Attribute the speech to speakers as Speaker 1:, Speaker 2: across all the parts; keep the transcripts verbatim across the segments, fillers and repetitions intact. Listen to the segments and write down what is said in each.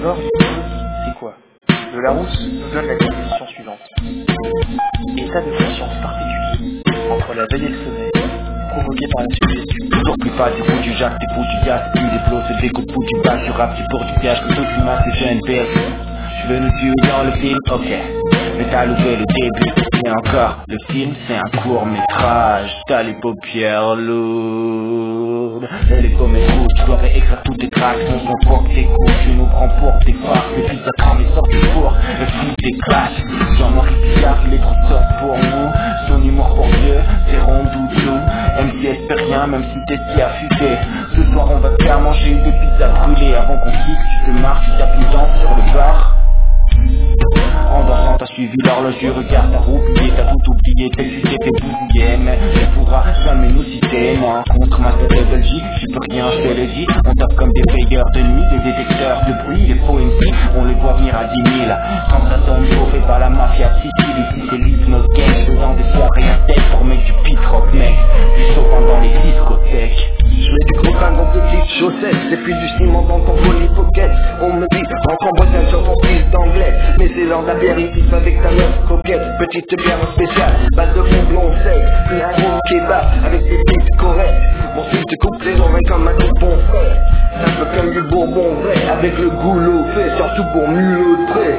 Speaker 1: D'abord, l'hypnose, c'est quoi? De Larousse nous donne la définition suivante. État de conscience particulier entre la veille et le sommeil, provoqué par la suggestion.
Speaker 2: Toujours plus pas du bout du jack, des bouts du gaz, puis des flots, c'est des coups de bout du bas, du rap, c'est pour du piège, que tout du masque, j'ai une pile. Je veux nous tuer dans le film, ok. Mais t'as loupé le début, et encore, le film c'est un court métrage. T'as les paupières lourdes, et les comètes rouges, tu dois réécrire toutes tes tracks. On s'en fout que tes coups, tu nous prends pour tes farces. Les fils à cran, les sortent du four, le film t'éclate. Jean-Marie Picard, il est trop soft pour nous. Son humour pour Dieu, c'est rond doudou. M C espère rien, même si t'es si affûté. Ce soir on va te faire manger des pizzas brûlées. Avant qu'on fixe, tu te marches, tu tapes une danse sur le bar. En dansant t'as suivi l'horloge du regard, t'as oublié, t'as tout oublié, t'as tu t'es fait bousiller. Mais tu pourras jamais nous citer, moi contre ma tête de Belgique, j'y peux rien, je te le dis. On tape comme des payeurs de nuit, des détecteurs de bruit, les faux M C, on les voit venir à dix mille. Quand ça tombe chauffé par la mafia de Sicile, ici c'est l'hypnose gang, faisant des soirées à tête pour mettre du pit rock mec, du chauffant dans les discothèques.
Speaker 3: Je mets du gros pain dans tes petites chaussettes, et puis du ciment dans ton poly pocket. On me dit, rentre en Bretagne sur ton fils d'anglais. Mais c'est l'heure d'apéritif avec ta meuf coquette. Petite bière spéciale, base de blond sec. Puis un gros kebab avec des pics corrects. Mon fils te coupe les oreilles comme un tout bon frère. C'est un peu comme du bourbon vrai, avec le goulot fait, surtout pour mulotrer.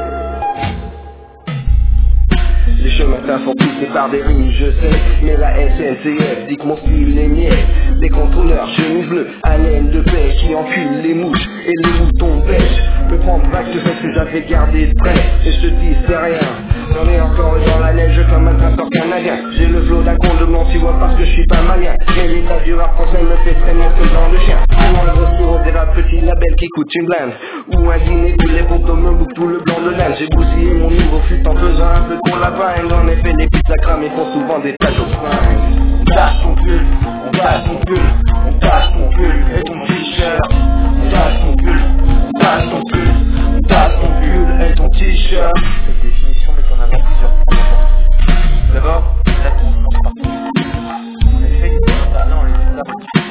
Speaker 3: Les chemins sont poussés par des rimes, je sais. Mais la S N C F dit que mon style est niais. Des contrôleurs chemises bleues, haleine de pêche, qui enculent les mouches et les moutons pêchent. Me prendre back de fait que j'avais gardé de près. Et je te dis c'est rien, j'en ai encore dans la neige comme un tracteur canadien. J'ai le flot d'un con de mon tu vois parce que je suis pas malien. Mais l'état du rap français me fait traîner que dans le chien. Ou un gros tour des rap petit label qui coûte une blinde. Ou un dîner où les potos me bouffent tout le blanc de laine. J'ai bousillé mon nouveau fut en faisant un peu pour la vin. En effet les pizzas crames font souvent des tas de fringues.
Speaker 2: On tasse ton pull, on tasse ton pull, on tasse ton pull et ton t-shirt. On tasse ton pull, on tasse ton pull, on tasse ton pull et ton t-shirt.
Speaker 1: Cette définition met en avant plusieurs points importants. D'abord, la conscience particulière. En effet, il faut intervenir dans les étapes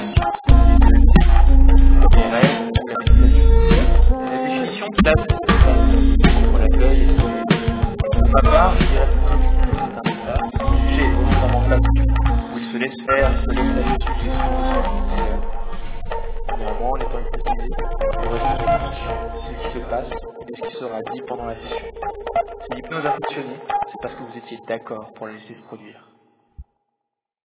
Speaker 1: les règles, la méditation. La définition date pour l'accueil et le sommeil. Pour ma part, je dirais que c'est un état sujet vraiment plat où il se laisse faire, il se laisse la suggestion de son néanmoins, en étant hypnotisé, on reste conscient de ce qui se passe et ce qui sera dit pendant la session. Si l'hypnose a fonctionné, c'est parce que vous étiez d'accord pour la laisser se produire.